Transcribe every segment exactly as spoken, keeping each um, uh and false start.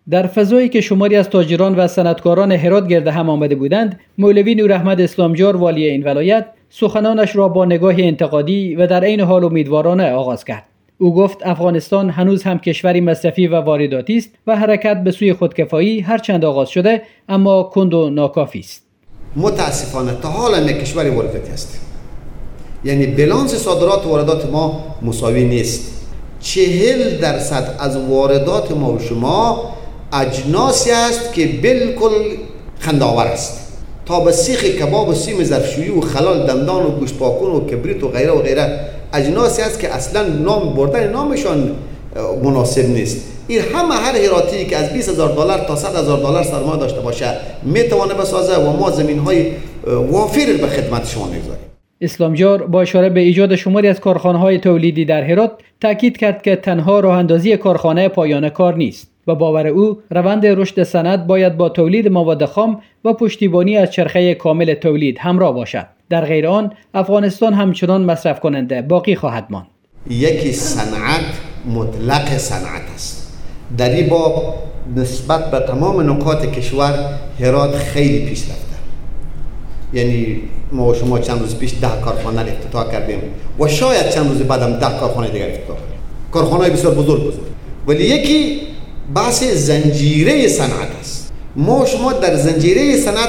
در فضایی که شماری از تاجران و صنعتکاران هرات گرد هم آمده بودند، مولوی نوراحمد اسلامجار والی این ولایت سخنانش را با نگاه انتقادی و در عین حال امیدوارانه آغاز کرد. او گفت افغانستان هنوز هم کشوری مصرفی و وارداتی است و حرکت به سوی خودکفایی هرچند آغاز شده اما کند و ناکافی است. متاسفانه تا حالا ما کشوری وارداتی است. یعنی بالانس صادرات و واردات ما مساوی نیست. چهل درصد از واردات ما و شما اجناسی است که بالکل خنده‌آور است. تا به سیخ کباب و سیم ظرفشویی و خلال دندان و گوشت پاکون و کبریت و غیره و غیره اجناسی است که اصلا نام بردن نامشان مناسب نیست. این همه هر هراتی که از بیست هزار دلار تا صد هزار دلار سرمایه داشته باشه میتونه بسازه و ما زمین‌های وافر به خدمت شما میگذاریم. اسلامجار با اشاره به ایجاد شماری از کارخانه‌های تولیدی در هرات تاکید کرد که تنها راه اندازی کارخانه پایان کار نیست و باور او روند رشد صنعت باید با تولید مواد خام و پشتیبانی از چرخه کامل تولید همراه باشد. در غیر آن افغانستان همچنان مصرف کننده باقی خواهد ماند. یکی صنعت مطلق صنعت است. در این باب نسبت به تمام نقاط کشور هرات خیلی پیش رفته. یعنی ما و شما چند روز پیش ده کارخانه افتتاح کردیم و شاید چند روز بعد هم ده کارخانه دیگر افتتاح کنیم. کارخانه‌های بسیار بزرگ بزرگ. ولی یکی بحث زنجیره صنعت است. ما و شما در زنجیره صنعت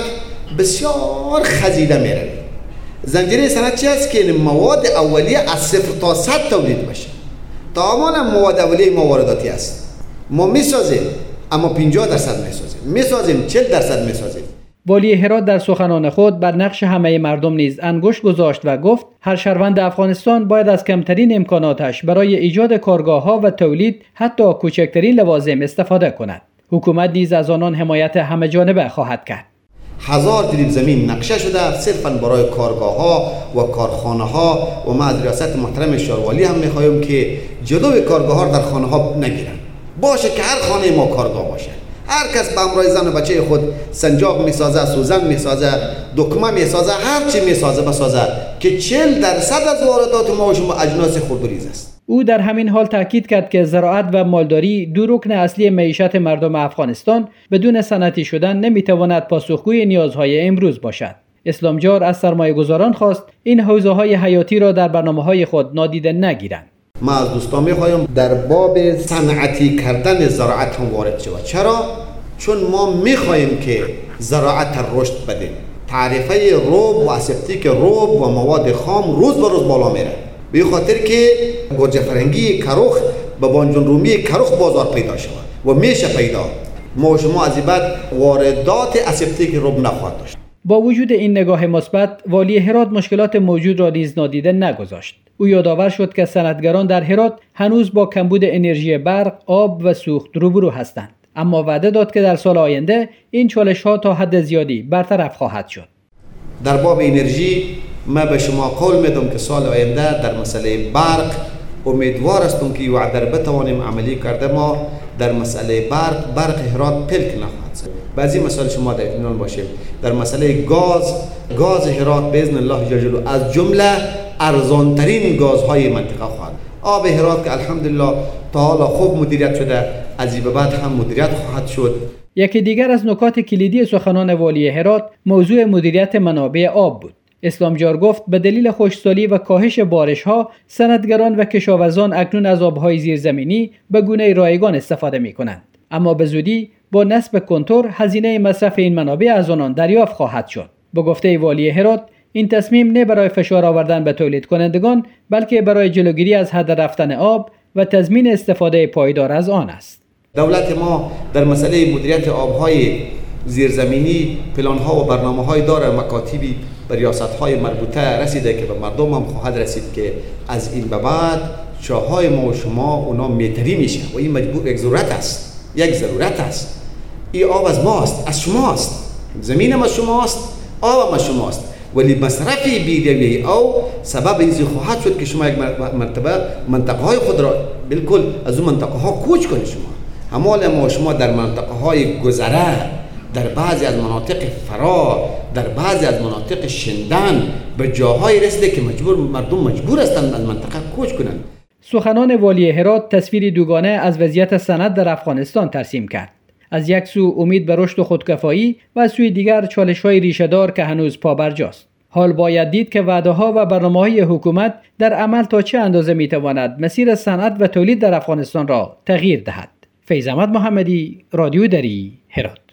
بسیار خزیده می‌رویم. زنجیره صنعت چی است که مواد اولیه از صفر تا صد تولید بشه. تماما مواد اولیه ما وارداتی است. ما می‌سازیم اما پنجاه درصد می‌سازیم. می‌سازیم چهل درصد می‌سازیم. والی هرات در سخنان خود بر نقش همه مردم نیز انگشت گذاشت و گفت هر شهروند افغانستان باید از کمترین امکاناتش برای ایجاد کارگاه‌ها و تولید حتی کوچکترین لوازم استفاده کند. حکومت نیز از آنان حمایت همه جانبه خواهد کرد. هزار دریب زمین نقشه شده صرفاً برای کارگاه‌ها و کارخانه‌ها و ما از ریاست محترم شاروالی هم می‌خواهیم که جلوی کارگاه‌ها در خانه‌ها نگیرن. باشه که هر خانه ما کارگاه باشه. هر کس به همراه زن و بچه خود سنجاق میسازه، سوزن میسازه، دکمه میسازه، هر چی میسازه بسازه که چهل درصد از واردات ما و شما اجناس خردوریز است. او در همین حال تاکید کرد که زراعت و مالداری دو رکن اصلی معیشت مردم افغانستان بدون صنعتی شدن نمیتواند پاسخگوی نیازهای امروز باشد. اسلامجار از سرمایه‌گذاران خواست این حوزه‌های حیاتی را در برنامه‌های خود نادیده نگیرند. ما از دوستان میخوایم در باب صنعتی کردن زراعت هم وارد شود. چرا؟ چون ما میخوایم که زراعت رشد بدیم. تعرفه روب و اسپتیک روب و مواد خام روز به روز بالا میره. به خاطر که گوجه فرنگی کروخ به بانجون رومی کروخ بازار پیدا شود و میشه پیدا. ما و شما از این بعد واردات اسپتیک روب نخواهد داشت. با وجود این نگاه مثبت، والی هرات مشکلات موجود را نیز نادیده نگذاشت. او یادآور شد که صنعتگران در هرات هنوز با کمبود انرژی برق، آب و سوخت روبرو هستند. اما وعده داد که در سال آینده این چالش‌ها تا حد زیادی برطرف خواهد شد. در باب انرژی ما به شما قول میدم که سال آینده در مسئله برق امیدوار هستم که وعده را بتوانیم عملی کرده. ما در مسئله برق برق هرات پلک نخواهد شد. بعضی مسائل شما در اطمینان باشیم. در مسئله گاز گاز هرات باذن الله جل جلاله از جمله ارزانترین گازهای منطقه خواهد. آب هرات که الحمدلله تا حالا خوب مدیریت شده، از این به بعد هم مدیریت خواهد شد. یکی دیگر از نکات کلیدی سخنان والی هرات موضوع مدیریت منابع آب بود. اسلامجار گفت به دلیل خشکسالی و کاهش بارش‌ها صنعتگران و کشاورزان اکنون از آب‌های زیرزمینی به گونه رایگان استفاده می‌کنند، اما به زودی با نصب کنتور هزینه مصرف این منابع از آنان دریافت خواهد شد. به گفته والی هرات این تصمیم نه برای فشار آوردن به تولید کنندگان بلکه برای جلوگیری از هدر رفتن آب و تضمین استفاده پایدار از آن است. دولت ما در مسئله مدیریت آب‌های زیرزمینی پلان‌ها و برنامه‌های داره، مکاتبی به ریاست‌های مربوطه رسیده که به مردم هم خواهد رسید که از این به بعد چاهای ما و شما اونا میتری میشه و این مجبور یک ضرورت است، یک ضرورت است. این آب از ماست، از شماست، زمینم از شماست، آبم از شماست، ولی مصرف بی‌رویه او سبب این خواهد شد که شما یک مرتبه منطقه های خود را بالکل از اون منطقه ها کوچ کنید. شما همال ما شما در منطقه های گذره، در بعضی از مناطق فرا، در بعضی از مناطق شندن به جاهای رسیده که مجبور مردم مجبور هستند از منطقه کوچ کنند. سخنان والی هرات تصویری دوگانه از وضعیت صنعت در افغانستان ترسیم کرد. از یک سو امید به رشد و خودکفایی و از سوی دیگر چالش‌های ریشه‌دار که هنوز پابرجاست. حال باید دید که وعده‌ها و برنامه‌های حکومت در عمل تا چه اندازه می‌تواند مسیر صنعت و تولید در افغانستان را تغییر دهد. فیض احمد محمدی، رادیو دری، هرات.